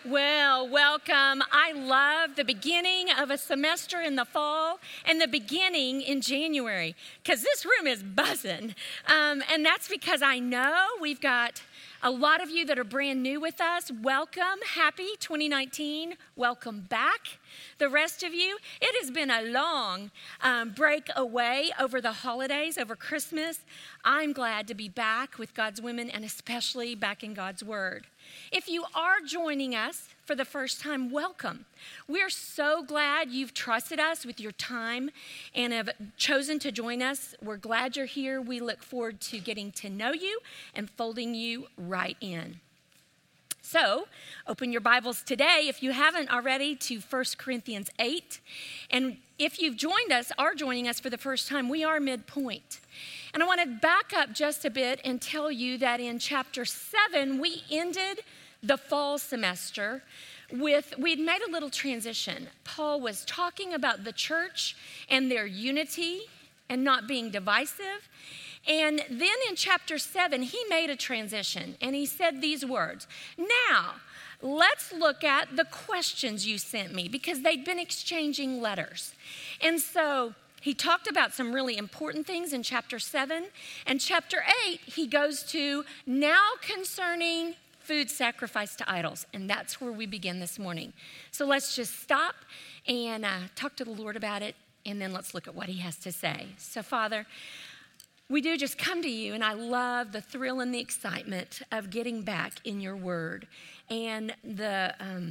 Well, welcome. I love the beginning of a semester in the fall and the beginning in January because this room is buzzing. And that's because I know we've got a lot of you that are brand new with us. Welcome. Happy 2019. Welcome back. The rest of you, it has been a long break away over the holidays, over Christmas. I'm glad to be back with God's women and especially back in God's Word. If you are joining us for the first time, welcome. We're so glad you've trusted us with your time and have chosen to join us. We're glad you're here. We look forward to getting to know you and folding you right in. So, open your Bibles today, if you haven't already, to 1 Corinthians 8. And if you've are joining us for the first time, we are midpoint. And I want to back up just a bit and tell you that in chapter 7, we ended the fall semester we'd made a little transition. Paul was talking about the church and their unity and not being divisive. And then in chapter 7, he made a transition and he said these words. Now, let's look at the questions you sent me because they'd been exchanging letters. And so he talked about some really important things in chapter 7. And chapter 8, he goes to now concerning food sacrificed to idols. And that's where we begin this morning. So let's just stop and talk to the Lord about it. And then let's look at what he has to say. So Father, we do just come to you, and I love the thrill and the excitement of getting back in your word and the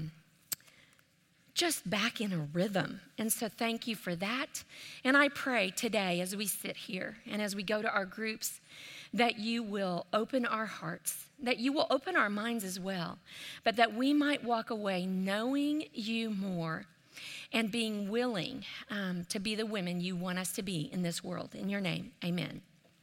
just back in a rhythm. And so thank you for that. And I pray today as we sit here and as we go to our groups that you will open our hearts, that you will open our minds as well, but that we might walk away knowing you more and being willing to be the women you want us to be in this world. In your name, amen.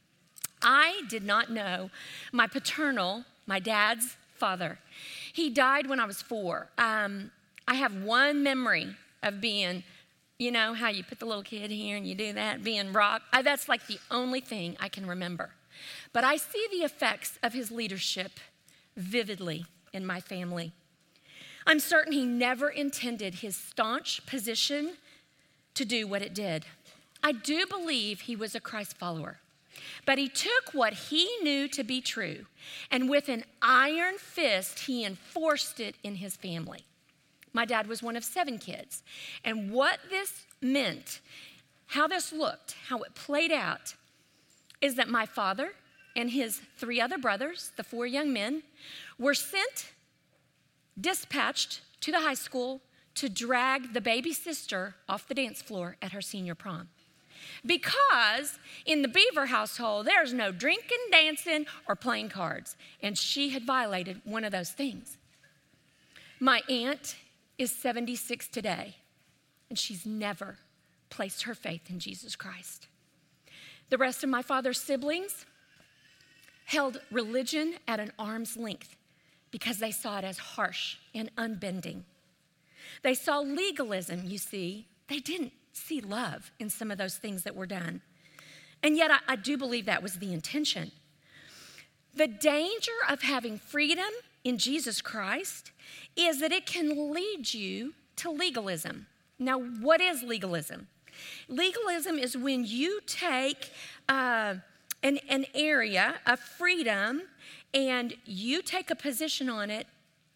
I did not know my dad's father. He died when I was 4. I have one memory of being, you know, how you put the little kid here and you do that, being rocked. That's like the only thing I can remember. But I see the effects of his leadership vividly in my family. I'm certain he never intended his staunch position to do what it did. I do believe he was a Christ follower. But he took what he knew to be true, and with an iron fist, he enforced it in his family. My dad was one of 7 kids. And what this meant, how this looked, how it played out, is that my father and his 3 other brothers, the 4 young men, were dispatched to the high school to drag the baby sister off the dance floor at her senior prom. Because in the Beaver household, there's no drinking, dancing, or playing cards. And she had violated one of those things. My aunt is 76 today, and she's never placed her faith in Jesus Christ. The rest of my father's siblings held religion at an arm's length because they saw it as harsh and unbending. They saw legalism, you see. They didn't see love in some of those things that were done. And yet I do believe that was the intention. The danger of having freedom in Jesus Christ is that it can lead you to legalism. Now, what is legalism? Legalism is when you take an area of freedom and you take a position on it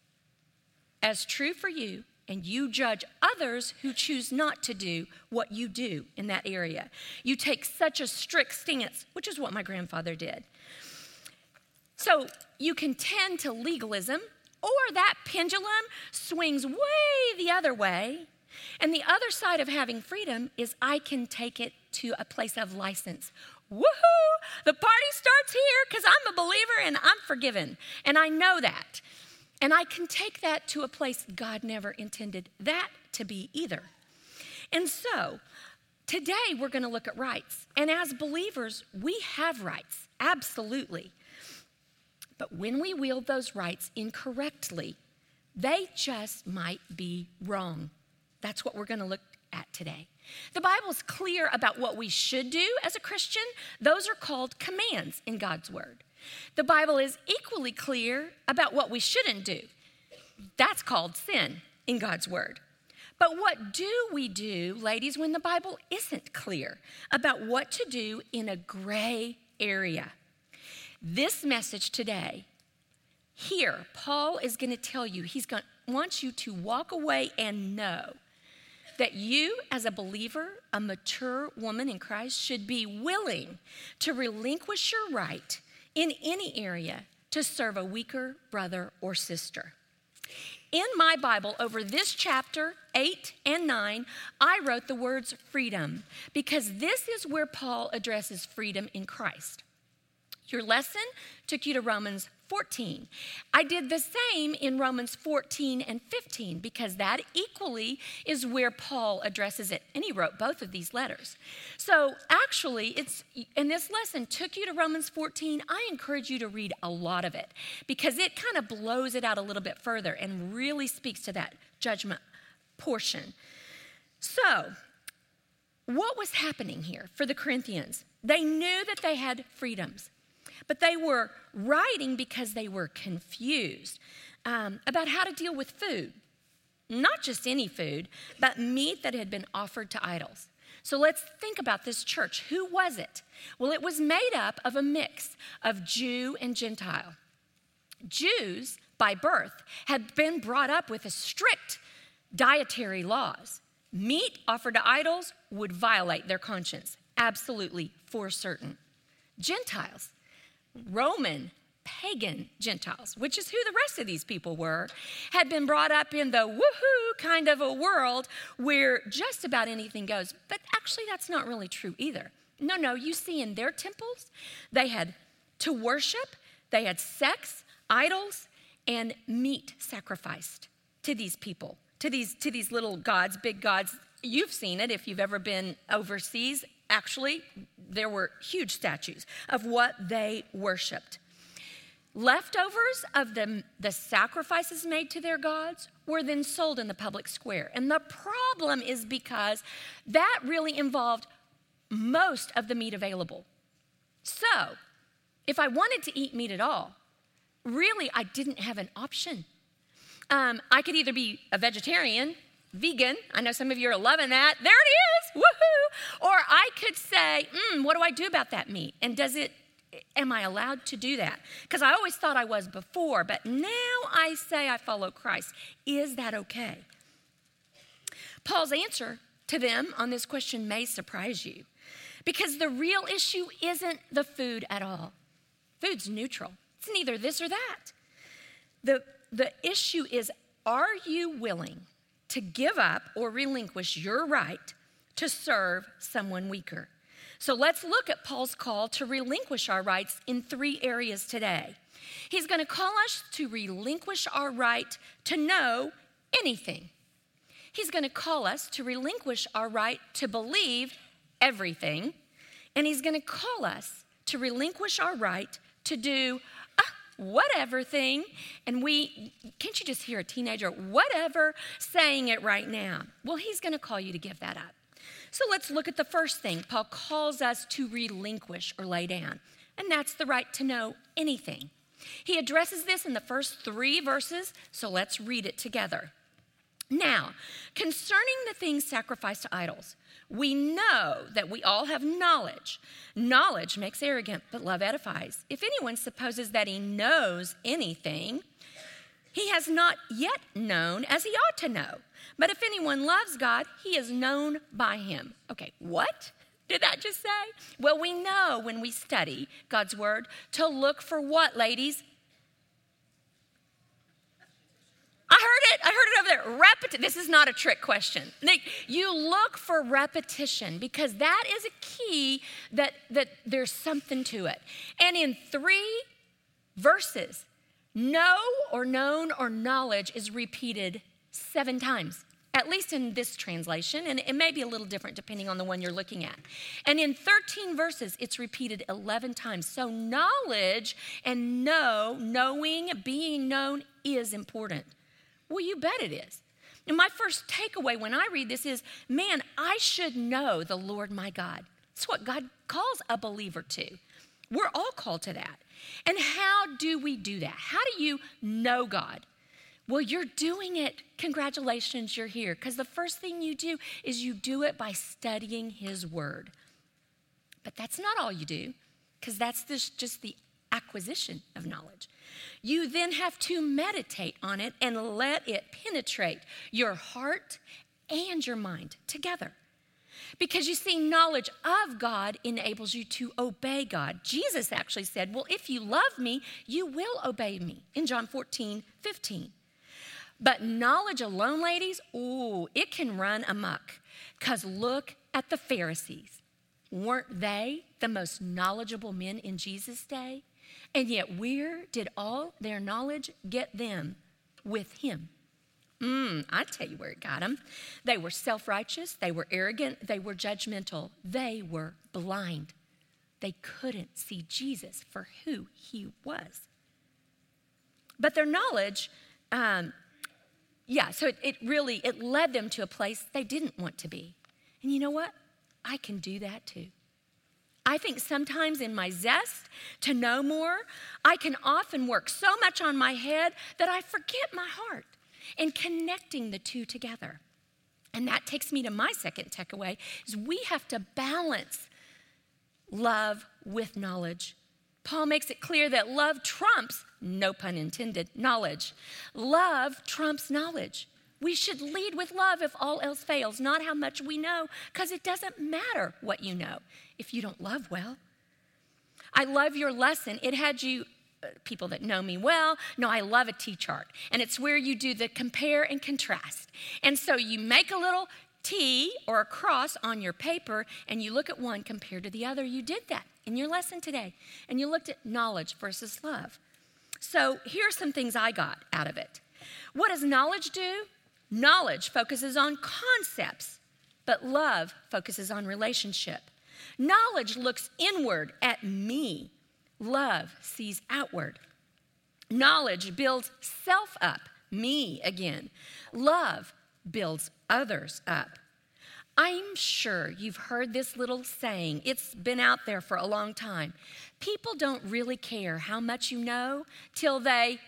as true for you, and you judge others who choose not to do what you do in that area. You take such a strict stance, which is what my grandfather did. So you can tend to legalism, or that pendulum swings way the other way. And the other side of having freedom is I can take it to a place of license. Woohoo! The party starts here because I'm a believer and I'm forgiven. And I know that. And I can take that to a place God never intended that to be either. And so today we're going to look at rights. And as believers, we have rights, absolutely. But when we wield those rights incorrectly, they just might be wrong. That's what we're going to look at today. The Bible's clear about what we should do as a Christian. Those are called commands in God's Word. The Bible is equally clear about what we shouldn't do. That's called sin in God's word. But what do we do, ladies, when the Bible isn't clear about what to do in a gray area? This message today, here, Paul is going to tell you, wants you to walk away and know that you, as a believer, a mature woman in Christ, should be willing to relinquish your right in any area to serve a weaker brother or sister. In my Bible, over this chapter 8 and 9, I wrote the words freedom because this is where Paul addresses freedom in Christ. Your lesson took you to Romans 14. I did the same in Romans 14 and 15 because that equally is where Paul addresses it. And he wrote both of these letters. So actually, and this lesson took you to Romans 14. I encourage you to read a lot of it because it kind of blows it out a little bit further and really speaks to that judgment portion. So, what was happening here for the Corinthians? They knew that they had freedoms. But they were writing because they were confused about how to deal with food. Not just any food, but meat that had been offered to idols. So let's think about this church. Who was it? Well, it was made up of a mix of Jew and Gentile. Jews, by birth, had been brought up with a strict dietary laws. Meat offered to idols would violate their conscience, absolutely, for certain. Gentiles, Roman, pagan Gentiles, which is who the rest of these people were, had been brought up in the woohoo kind of a world where just about anything goes. But actually, that's not really true either. No, you see in their temples, they had to worship, they had sex, idols, and meat sacrificed to these people, to these little gods, big gods. You've seen it if you've ever been overseas. Actually, there were huge statues of what they worshiped. Leftovers of the sacrifices made to their gods were then sold in the public square. And the problem is because that really involved most of the meat available. So, if I wanted to eat meat at all, really I didn't have an option. I could either be a vegetarian, vegan, I know some of you are loving that, there it is, woohoo! Or I could say, what do I do about that meat? And am I allowed to do that? Because I always thought I was before, but now I say I follow Christ. Is that okay? Paul's answer to them on this question may surprise you because the real issue isn't the food at all. Food's neutral. It's neither this or that. The issue is, are you willing to give up or relinquish your right to serve someone weaker? So let's look at Paul's call to relinquish our rights in 3 areas today. He's going to call us to relinquish our right to know anything. He's going to call us to relinquish our right to believe everything. And he's going to call us to relinquish our right to do whatever thing. And can't you just hear a teenager, whatever, saying it right now? Well, he's going to call you to give that up. So let's look at the first thing Paul calls us to relinquish or lay down, and that's the right to know anything. He addresses this in the first 3 verses, so let's read it together. Now, concerning the things sacrificed to idols, we know that we all have knowledge. Knowledge makes arrogant, but love edifies. If anyone supposes that he knows anything, he has not yet known as he ought to know. But if anyone loves God, he is known by him. Okay, what did that just say? Well, we know when we study God's word to look for what, ladies? I heard it over there. This is not a trick question. You look for repetition because that is a key that there's something to it. And in 3 verses, know or known or knowledge is repeated 7 times, at least in this translation, and it may be a little different depending on the one you're looking at. And in 13 verses, it's repeated 11 times. So knowledge and knowing, being known is important. Well, you bet it is. And my first takeaway when I read this is, man, I should know the Lord my God. It's what God calls a believer to. We're all called to that. And how do we do that? How do you know God? Well, you're doing it. Congratulations, you're here. Because the first thing you do is you do it by studying his word. But that's not all you do, because that's just the acquisition of knowledge. You then have to meditate on it and let it penetrate your heart and your mind together. Because you see, knowledge of God enables you to obey God. Jesus actually said, well, if you love me, you will obey me in John 14:15. But knowledge alone, ladies, it can run amok. Because look at the Pharisees. Weren't they the most knowledgeable men in Jesus' day? And yet where did all their knowledge get them? With him. I tell you where it got them. They were self-righteous. They were arrogant. They were judgmental. They were blind. They couldn't see Jesus for who he was. But their knowledge, so it led them to a place they didn't want to be. And you know what? I can do that too. I think sometimes in my zest to know more, I can often work so much on my head that I forget my heart and connecting the two together. And that takes me to my second takeaway, is we have to balance love with knowledge. Paul makes it clear that love trumps, no pun intended, knowledge. Love trumps knowledge. We should lead with love if all else fails, not how much we know, because it doesn't matter what you know if you don't love well. I love your lesson. It had you, people that know me well, know I love a T-chart. And it's where you do the compare and contrast. And so you make a little T or a cross on your paper, and you look at one compared to the other. You did that in your lesson today. And you looked at knowledge versus love. So here's some things I got out of it. What does knowledge do? Knowledge focuses on concepts, but love focuses on relationship. Knowledge looks inward at me. Love sees outward. Knowledge builds self up, me again. Love builds others up. I'm sure you've heard this little saying. It's been out there for a long time. People don't really care how much you know till they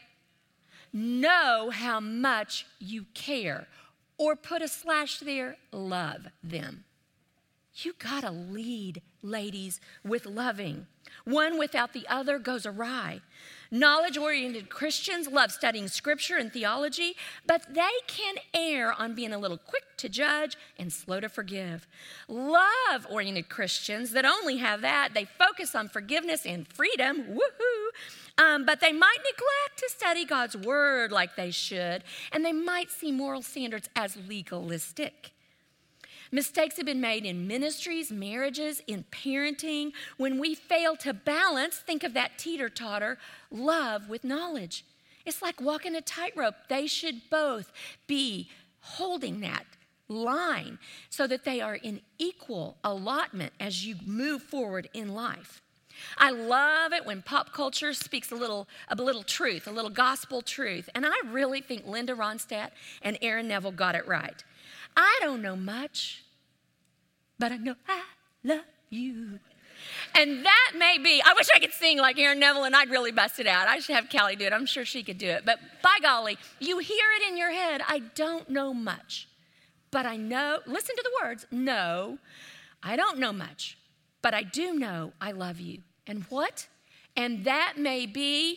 know how much you care. Or put a slash there, love them. You gotta lead, ladies, with loving. One without the other goes awry. Knowledge-oriented Christians love studying scripture and theology, but they can err on being a little quick to judge and slow to forgive. Love-oriented Christians that only have that, they focus on forgiveness and freedom, woohoo, but they might neglect to study God's word like they should, and they might see moral standards as legalistic. Mistakes have been made in ministries, marriages, in parenting. When we fail to balance, think of that teeter-totter, love with knowledge. It's like walking a tightrope. They should both be holding that line so that they are in equal allotment as you move forward in life. I love it when pop culture speaks a little truth, a little gospel truth. And I really think Linda Ronstadt and Aaron Neville got it right. I don't know much, but I know I love you. And that may be, I wish I could sing like Aaron Neville and I'd really bust it out. I should have Callie do it. I'm sure she could do it. But by golly, you hear it in your head. I don't know much, but I know, listen to the words, no, I don't know much, but I do know I love you. And what? And that may be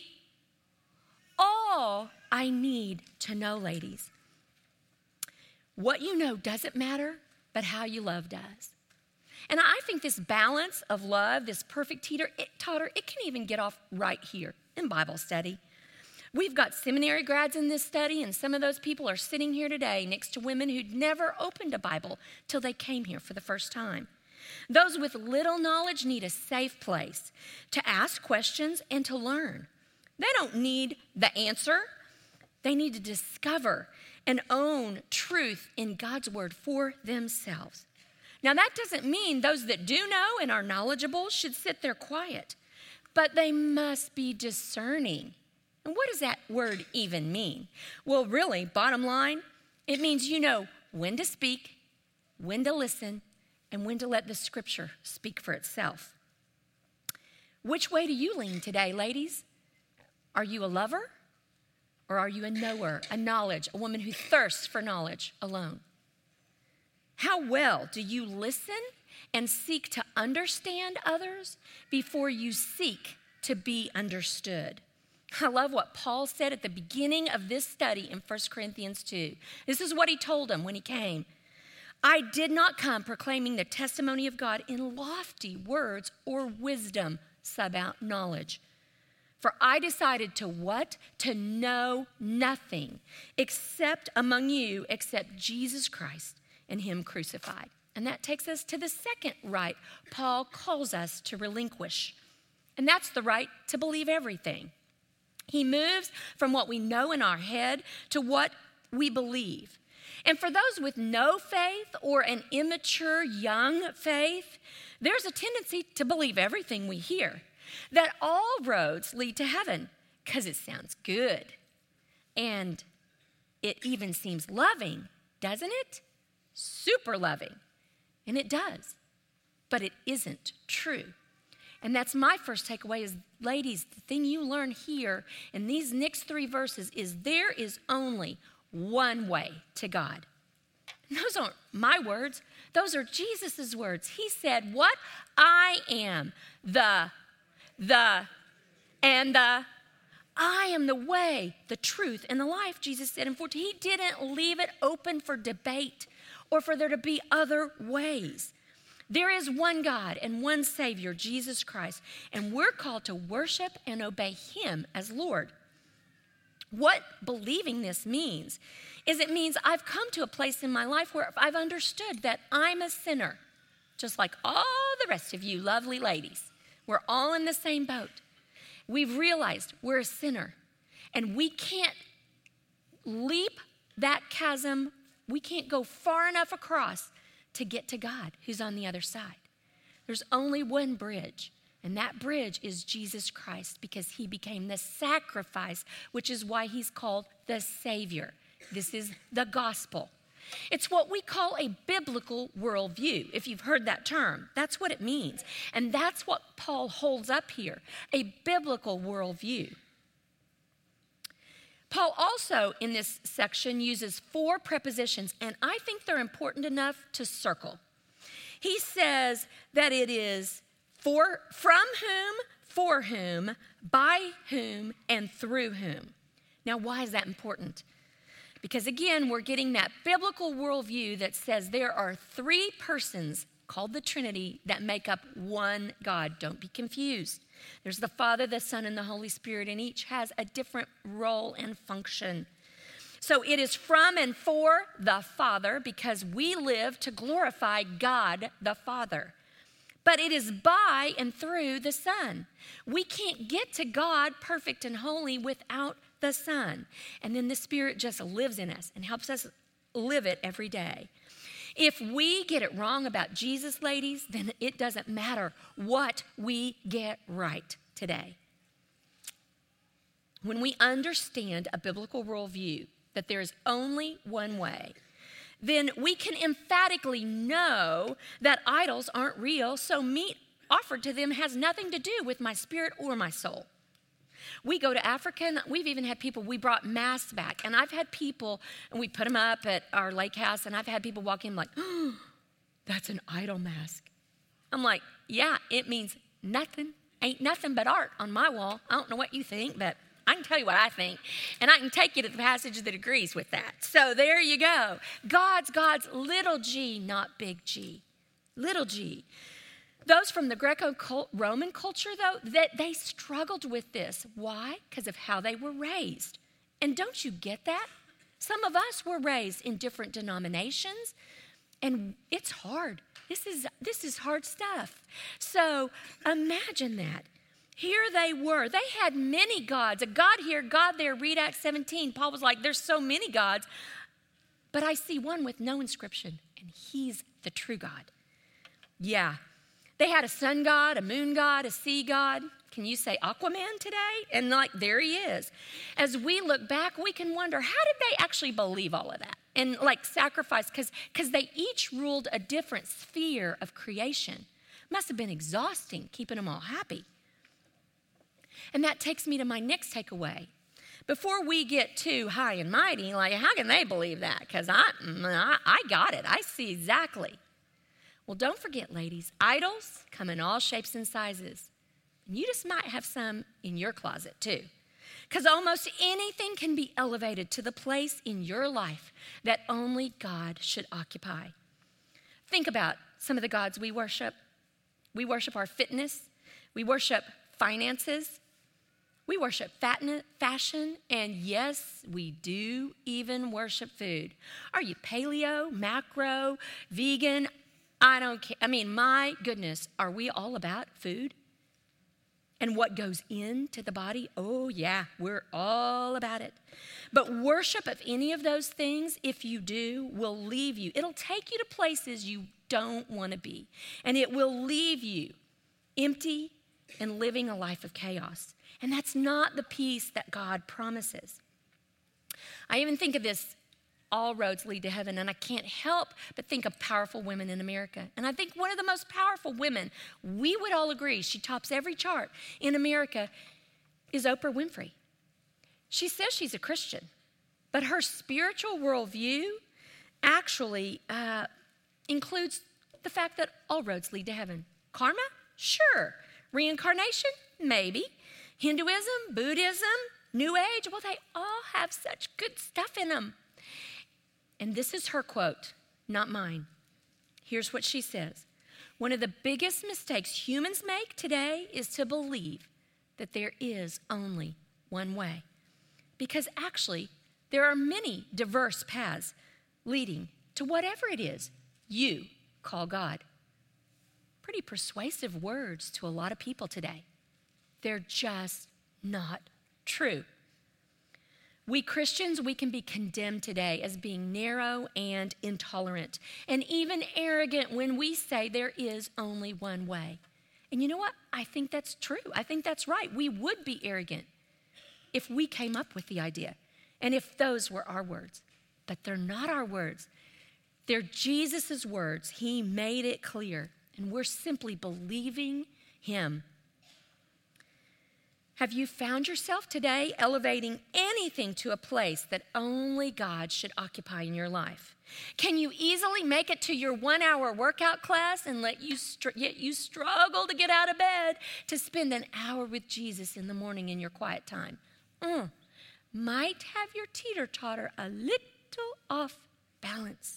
all I need to know, ladies. What you know doesn't matter, but how you love does. And I think this balance of love, this perfect teeter-totter, it can even get off right here in Bible study. We've got seminary grads in this study, and some of those people are sitting here today next to women who'd never opened a Bible till they came here for the first time. Those with little knowledge need a safe place to ask questions and to learn. They don't need the answer. They need to discover and own truth in God's word for themselves. Now, that doesn't mean those that do know and are knowledgeable should sit there quiet, but they must be discerning. And what does that word even mean? Well, really, bottom line, it means you know when to speak, when to listen, and when to let the scripture speak for itself. Which way do you lean today, ladies? Are you a lover Or are you a knower, a knowledge, a woman who thirsts for knowledge alone? How well do you listen and seek to understand others before you seek to be understood? I love what Paul said at the beginning of this study in 1 Corinthians 2. This is what he told them when he came. I did not come proclaiming the testimony of God in lofty words or wisdom, sub out knowledge. For I decided to what? To know nothing except among you, except Jesus Christ and him crucified. And that takes us to the second right Paul calls us to relinquish. And that's the right to believe everything. He moves from what we know in our head to what we believe. And for those with no faith or an immature young faith, there's a tendency to believe everything we hear, that all roads lead to heaven because it sounds good. And it even seems loving, doesn't it? Super loving. And it does. But it isn't true. And that's my first takeaway is, ladies, the thing you learn here in these next 3 verses is there is only one way to God. And those aren't my words. Those are Jesus' words. He said, what? I am I am the way, the truth, and the life, Jesus said in 14. He didn't leave it open for debate or for there to be other ways. There is one God and one Savior, Jesus Christ, and we're called to worship and obey him as Lord. What believing this means is it means I've come to a place in my life where I've understood that I'm a sinner, just like all the rest of you lovely ladies. We're all in the same boat. We've realized we're a sinner, and we can't leap that chasm. We can't go far enough across to get to God, who's on the other side. There's only one bridge, and that bridge is Jesus Christ, because he became the sacrifice, which is why he's called the Savior. This is the gospel. It's what we call a biblical worldview, if you've heard that term. That's what it means. And that's what Paul holds up here, a biblical worldview. Paul also, in this section, uses 4 prepositions, and I think they're important enough to circle. He says that it is from whom, for whom, by whom, and through whom. Now, why is that important? Because, again, we're getting that biblical worldview that says there are 3 persons called the Trinity that make up one God. Don't be confused. There's the Father, the Son, and the Holy Spirit, and each has a different role and function. So it is from and for the Father, because we live to glorify God the Father. But it is by and through the Son. We can't get to God perfect and holy without the Son. And then the Spirit just lives in us and helps us live it every day. If we get it wrong about Jesus, ladies, then it doesn't matter what we get right today. When we understand a biblical worldview, that there is only one way, then we can emphatically know that idols aren't real, so meat offered to them has nothing to do with my spirit or my soul. We go to Africa, and we've even had people, we brought masks back, and I've had people, and we put them up at our lake house, and I've had people walk in like, oh, that's an idol mask. I'm like, yeah, it means nothing. Ain't nothing but art on my wall. I don't know what you think, but I can tell you what I think, and I can take you to the passage that agrees with that. So there you go. God's little g, not big G. Little g. Those from the Greco-Roman culture, though, that they struggled with this. Why? Because of how they were raised. And don't you get that? Some of us were raised in different denominations, and it's hard. This is hard stuff. So imagine that. Here they were. They had many gods. A God here, God there. Read Acts 17. Paul was like, there's so many gods, but I see one with no inscription, and he's the true God. Yeah. They had a sun god, a moon god, a sea god. Can you say Aquaman today? And like, there he is. As we look back, we can wonder, how did they actually believe all of that? And like sacrifice, because they each ruled a different sphere of creation. Must have been exhausting keeping them all happy. And that takes me to my next takeaway. before we get too high and mighty, like, how can they believe that? Because I got it. I see exactly. Well, don't forget, ladies, idols come in all shapes and sizes. And you just might have some in your closet, too. Because almost anything can be elevated to the place in your life that only God should occupy. Think about some of the gods we worship. We worship our fitness. We worship finances. We worship fashion, and yes, we do even worship food. Are you paleo, macro, vegan? I don't care. I mean, my goodness, are we all about food? And what goes into the body? Oh, yeah, we're all about it. But worship of any of those things, if you do, will leave you. It'll take you to places you don't want to be. And it will leave you empty and living a life of chaos. And that's not the peace that God promises. I even think of this, all roads lead to heaven, and I can't help but think of powerful women in America. And I think one of the most powerful women, we would all agree, she tops every chart in America, is Oprah Winfrey. She says she's a Christian, but her spiritual worldview actually includes the fact that all roads lead to heaven. Karma? Sure. Reincarnation? Maybe. Hinduism, Buddhism, New Age, well, they all have such good stuff in them. And this is her quote, not mine. Here's what she says. One of the biggest mistakes humans make today is to believe that there is only one way. Because actually, there are many diverse paths leading to whatever it is you call God. Pretty persuasive words to a lot of people today. They're just not true. We Christians, we can be condemned today as being narrow and intolerant and even arrogant when we say there is only one way. And you know what? I think that's true. I think that's right. We would be arrogant if we came up with the idea and if those were our words. But they're not our words. They're Jesus's words. He made it clear, and we're simply believing him. Have you found yourself today elevating anything to a place that only God should occupy in your life? Can you easily make it to your 1-hour workout class and yet you struggle to get out of bed to spend an hour with Jesus in the morning in your quiet time? Might have your teeter-totter a little off balance.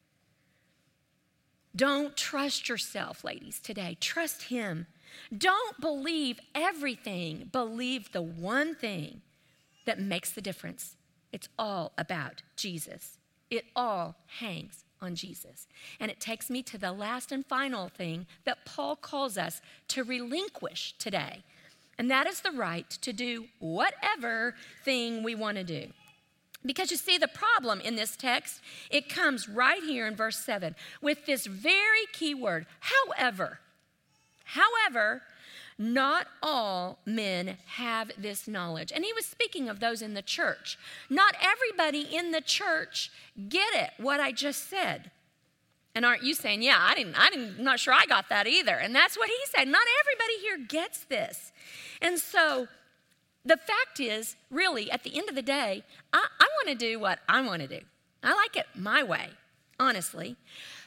Don't trust yourself, ladies, today. Trust him. Don't believe everything. Believe the one thing that makes the difference. It's all about Jesus. It all hangs on Jesus. And it takes me to the last and final thing that Paul calls us to relinquish today. And that is the right to do whatever thing we want to do. Because you see, the problem in this text, it comes right here in verse 7 with this very key word, however. However, not all men have this knowledge. And he was speaking of those in the church. Not everybody in the church get it, what I just said. And aren't you saying, yeah, I'm not sure I got that either. And that's what he said. Not everybody here gets this. And so the fact is, really, at the end of the day, I want to do what I want to do. I like it my way, honestly.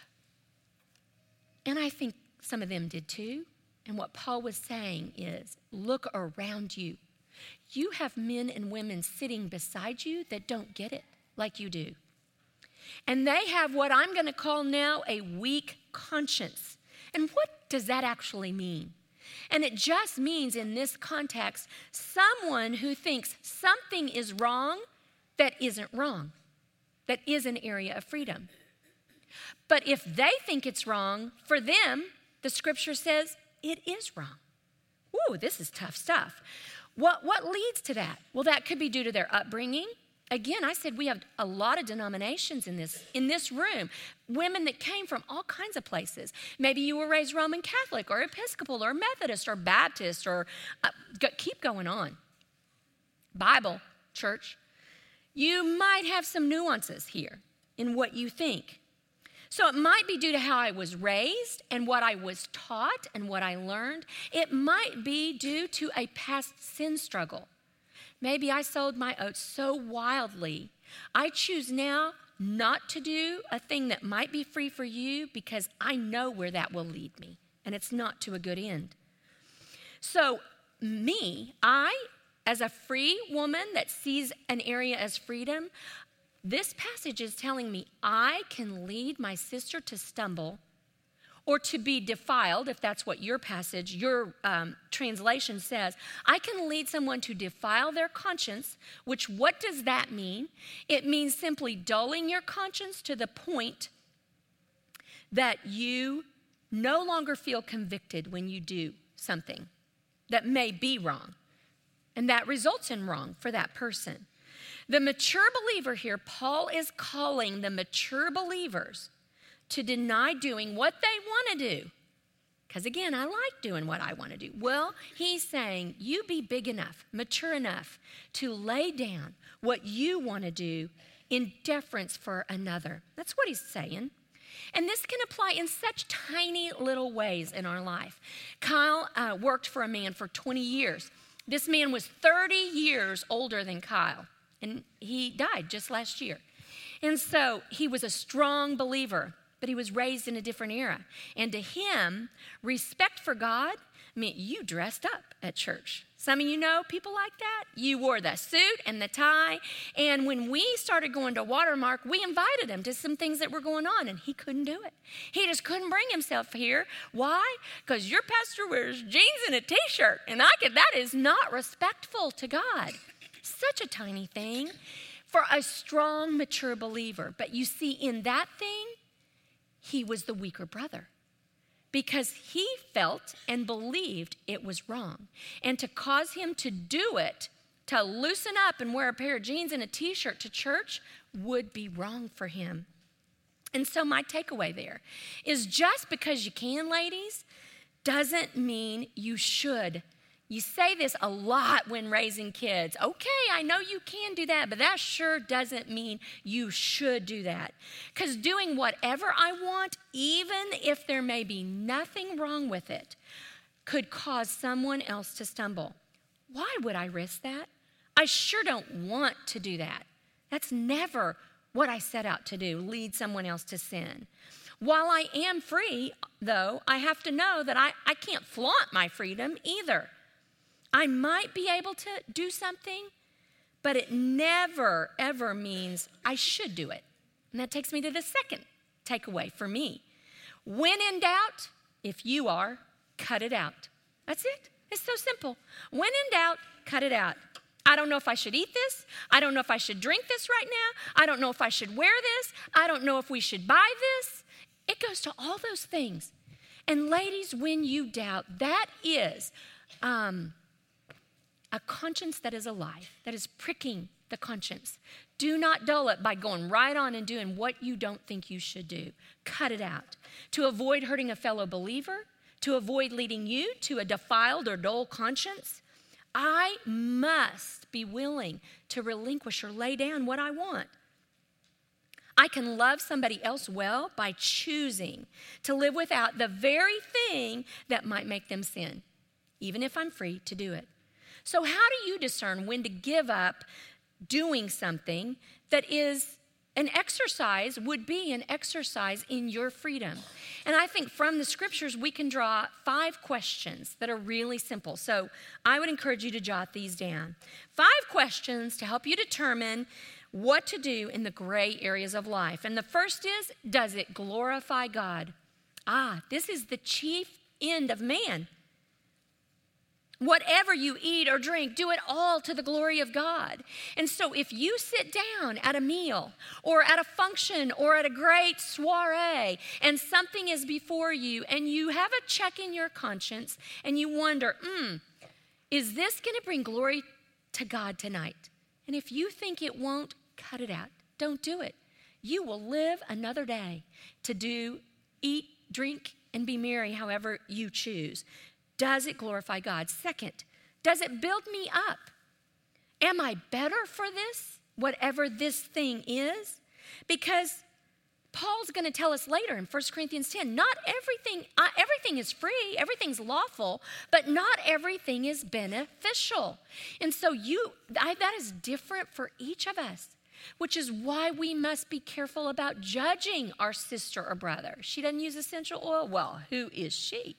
And I think some of them did too. And what Paul was saying is, look around you. You have men and women sitting beside you that don't get it like you do. And they have what I'm going to call now a weak conscience. And what does that actually mean? And it just means in this context, someone who thinks something is wrong that isn't wrong, that is an area of freedom. But if they think it's wrong, for them, the scripture says it is wrong. Ooh, this is tough stuff. What leads to that? Well, that could be due to their upbringing. Again, I said we have a lot of denominations in this room, women that came from all kinds of places. Maybe you were raised Roman Catholic or Episcopal or Methodist or Baptist or keep going on. Bible, church. You might have some nuances here in what you think. So it might be due to how I was raised and what I was taught and what I learned. It might be due to a past sin struggle. Maybe I sold my oats so wildly. I choose now not to do a thing that might be free for you because I know where that will lead me, and it's not to a good end. So as a free woman that sees an area as freedom, this passage is telling me I can lead my sister to stumble or to be defiled, if that's what your passage, your translation says. I can lead someone to defile their conscience, which what does that mean? It means simply dulling your conscience to the point that you no longer feel convicted when you do something that may be wrong, and that results in wrong for that person. The mature believer here, Paul is calling the mature believers to deny doing what they want to do. Because again, I like doing what I want to do. Well, he's saying you be big enough, mature enough to lay down what you want to do in deference for another. That's what he's saying. And this can apply in such tiny little ways in our life. Kyle worked for a man for 20 years. This man was 30 years older than Kyle, and he died just last year. And so he was a strong believer, but he was raised in a different era. And to him, respect for God meant you dressed up at church. Some of you know people like that. You wore the suit and the tie. And when we started going to Watermark, we invited him to some things that were going on, and he couldn't do it. He just couldn't bring himself here. Why? Because your pastor wears jeans and a T-shirt, and that is not respectful to God. Such a tiny thing for a strong, mature believer. But you see, in that thing, he was the weaker brother because he felt and believed it was wrong. And to cause him to do it, to loosen up and wear a pair of jeans and a T-shirt to church would be wrong for him. And so my takeaway there is just because you can, ladies, doesn't mean you should. You say this a lot when raising kids. Okay, I know you can do that, but that sure doesn't mean you should do that. Because doing whatever I want, even if there may be nothing wrong with it, could cause someone else to stumble. Why would I risk that? I sure don't want to do that. That's never what I set out to do, lead someone else to sin. While I am free, though, I have to know that I can't flaunt my freedom either. I might be able to do something, but it never, ever means I should do it. And that takes me to the second takeaway for me. When in doubt, if you are, cut it out. That's it. It's so simple. When in doubt, cut it out. I don't know if I should eat this. I don't know if I should drink this right now. I don't know if I should wear this. I don't know if we should buy this. It goes to all those things. And ladies, when you doubt, that is a conscience that is alive, that is pricking the conscience. Do not dull it by going right on and doing what you don't think you should do. Cut it out. To avoid hurting a fellow believer, to avoid leading you to a defiled or dull conscience, I must be willing to relinquish or lay down what I want. I can love somebody else well by choosing to live without the very thing that might make them sin, even if I'm free to do it. So how do you discern when to give up doing something that is would be an exercise in your freedom? And I think from the scriptures, we can draw 5 questions that are really simple. So I would encourage you to jot these down. 5 questions to help you determine what to do in the gray areas of life. And the first is, does it glorify God? This is the chief end of man. Whatever you eat or drink, do it all to the glory of God. And so if you sit down at a meal or at a function or at a great soiree and something is before you and you have a check in your conscience and you wonder, is this going to bring glory to God tonight? And if you think it won't, cut it out. Don't do it. You will live another day to eat, drink, and be merry however you choose. Does it glorify God? Second, does it build me up? Am I better for this, whatever this thing is? Because Paul's going to tell us later in 1 Corinthians 10, not everything is free, everything's lawful, but not everything is beneficial. And so that is different for each of us, which is why we must be careful about judging our sister or brother. She doesn't use essential oil. Well, who is she?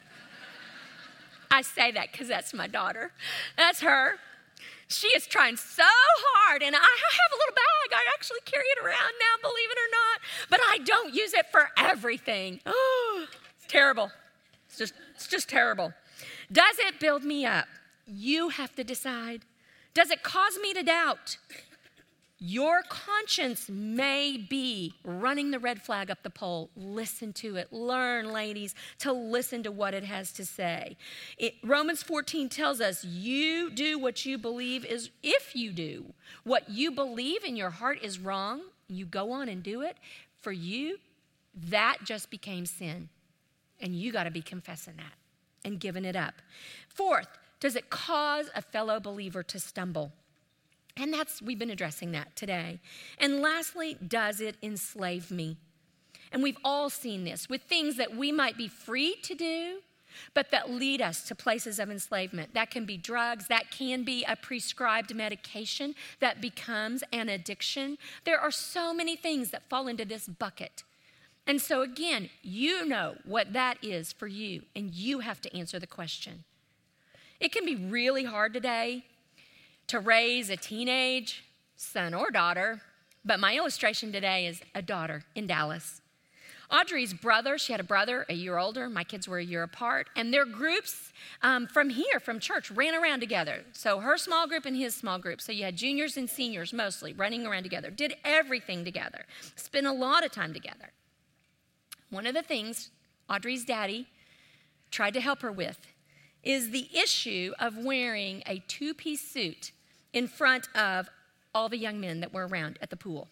I say that because that's my daughter. That's her. She is trying so hard, and I have a little bag. I actually carry it around now, believe it or not, but I don't use it for everything. Oh, it's terrible. It's just terrible. Does it build me up? You have to decide. Does it cause me to doubt? Your conscience may be running the red flag up the pole. Listen to it. Learn, ladies, to listen to what it has to say. Romans 14 tells us you do what you believe is, if you do what you believe in your heart is wrong, you go on and do it, for you, that just became sin. And you got to be confessing that and giving it up. Fourth, does it cause a fellow believer to stumble? And we've been addressing that today. And lastly, does it enslave me? And we've all seen this with things that we might be free to do, but that lead us to places of enslavement. That can be drugs. That can be a prescribed medication that becomes an addiction. There are so many things that fall into this bucket. And so again, you know what that is for you, and you have to answer the question. It can be really hard today to raise a teenage son or daughter, but my illustration today is a daughter in Dallas. Audrey's brother, she had a brother a year older, my kids were a year apart, and their groups from church, ran around together. So her small group and his small group. So you had juniors and seniors mostly running around together, did everything together, spent a lot of time together. One of the things Audrey's daddy tried to help her with is the issue of wearing a two-piece suit in front of all the young men that were around at the pool.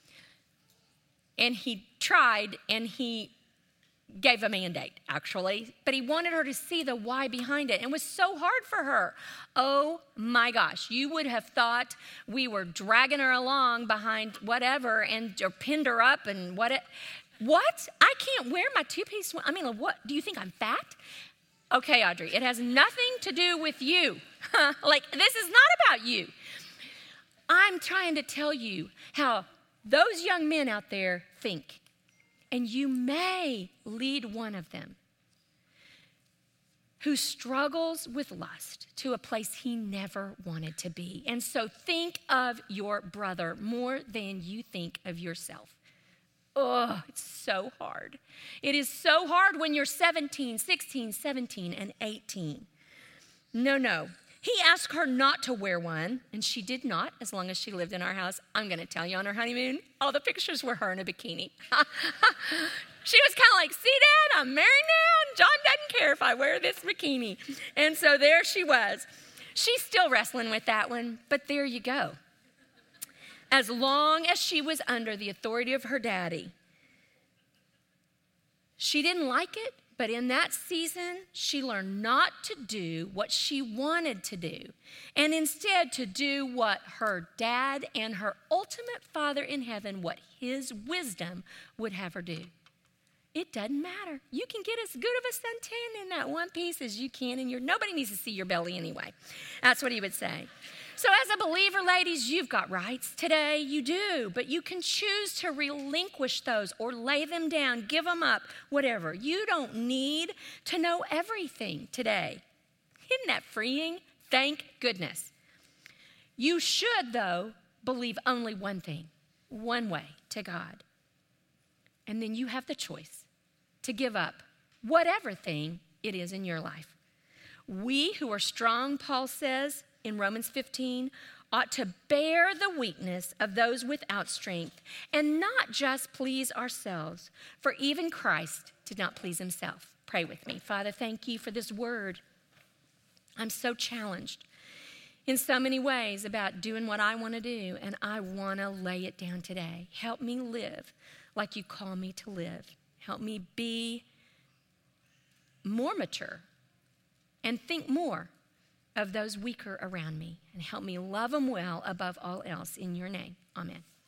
And he tried, and he gave a mandate, actually, but he wanted her to see the why behind it. And it was so hard for her. Oh my gosh, you would have thought we were dragging her along behind whatever or pinned her up and what? I can't wear my two-piece, what, do you think I'm fat? Okay, Audrey, it has nothing to do with you. This is not about you. I'm trying to tell you how those young men out there think. And you may lead one of them who struggles with lust to a place he never wanted to be. And so think of your brother more than you think of yourself. Oh, it's so hard. It is so hard when you're 17, 16, 17, and 18. No. He asked her not to wear one, and she did not as long as she lived in our house. I'm going to tell you, on her honeymoon, all the pictures were her in a bikini. She was kind of like, see, Dad, I'm married now, and John doesn't care if I wear this bikini. And so there she was. She's still wrestling with that one, but there you go. As long as she was under the authority of her daddy, she didn't like it, but in that season, she learned not to do what she wanted to do, and instead to do what her dad and her ultimate Father in heaven, what his wisdom would have her do. It doesn't matter. You can get as good of a suntan in that one piece as you can, and nobody needs to see your belly anyway. That's what he would say. So as a believer, ladies, you've got rights today. You do, but you can choose to relinquish those or lay them down, give them up, whatever. You don't need to know everything today. Isn't that freeing? Thank goodness. You should, though, believe only one thing, one way to God. And then you have the choice to give up whatever thing it is in your life. We who are strong, Paul says in Romans 15, ought to bear the weakness of those without strength and not just please ourselves, for even Christ did not please himself. Pray with me. Father, thank you for this word. I'm so challenged in so many ways about doing what I want to do, and I want to lay it down today. Help me live like you call me to live. Help me be more mature and think more of those weaker around me, and help me love them well above all else. In your name, amen.